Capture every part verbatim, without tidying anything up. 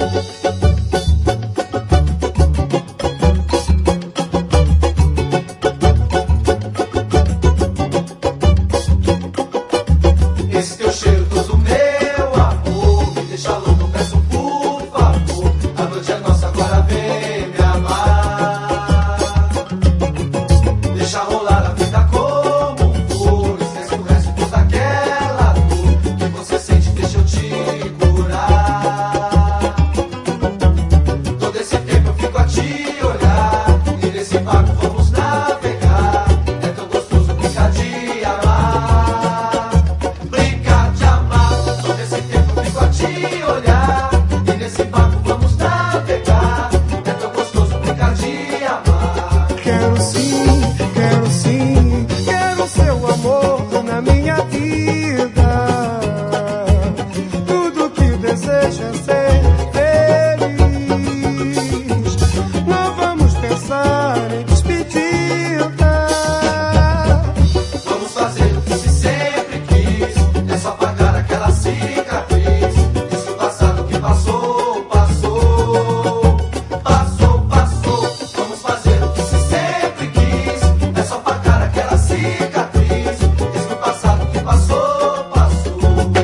Esse teu cheiro todo meu amor me deixa louco, peço por favor. A noite é nossa, agora vem me amar. Deixa rolar a vida como for. Esquece o resto, toda aquela dor que você sente, deixa eu te curar. Todo esse tempo eu fico a te olhar, e nesse barco vamos navegar. É tão gostoso brincar de amar. Brincar de amar. Todo esse tempo eu fico a te olhar, e nesse barco vamos navegar. É tão gostoso brincar de amar. Quero sim, quero sim, quero seu amor na minha vida. Tudo que desejo é ser feliz. Não vamos pensar em despedida. Vamos fazer o que se sempre quis. É só apagar aquela cicatriz. Diz que o passado que passou, passou. Passou, passou. Vamos fazer o que se sempre quis. É só apagar aquela cicatriz. Diz que o passado que passou, passou.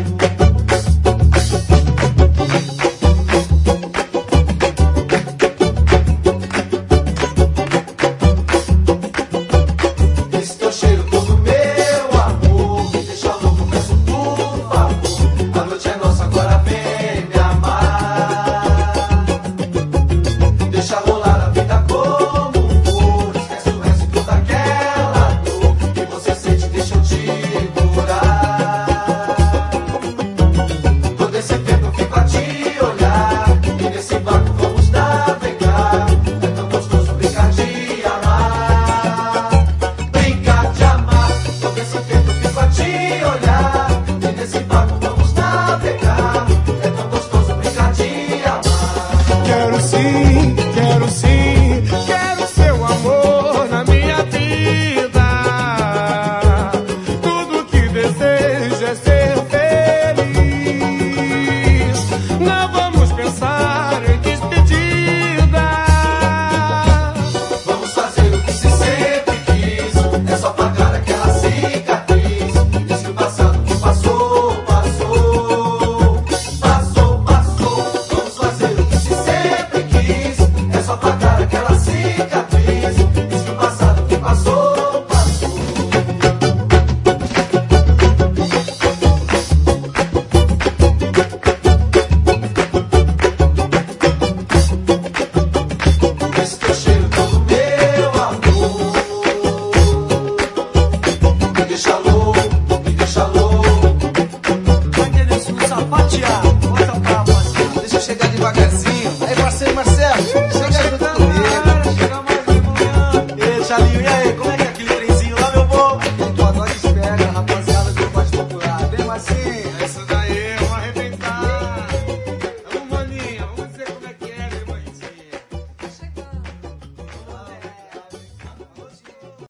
Esse teu cheiro todo meu amor me deixa louco, peço por favor. A noite é nossa, agora vem me amar. Deixa rolar a vida como for. Esquece o resto, toda aquela dor que você sente, deixa eu te curar. Todo esse tempo eu fico a te olhar, e nesse barco vamos navegar. É tão gostoso brincar de amar. Brincar de amar. Todo esse tempo eu fico a te olhar, e nesse barco vamos navegar. É tão gostoso brincar de amar. Quero sim, quero sim, quero seu amor na minha vida. Tudo que desejo é ser feliz. Não vamos pensar em despedida. Vamos fazer o que se sempre quis. É só apagar aquela cicatriz. Diz que o passado que passou, passou. Passou, passou. Vamos fazer o que se sempre quis. É só apagar aquela cicatriz. Diz que o passado que passou, passou. Esse teu cheiro todo meu amor me deixa louco.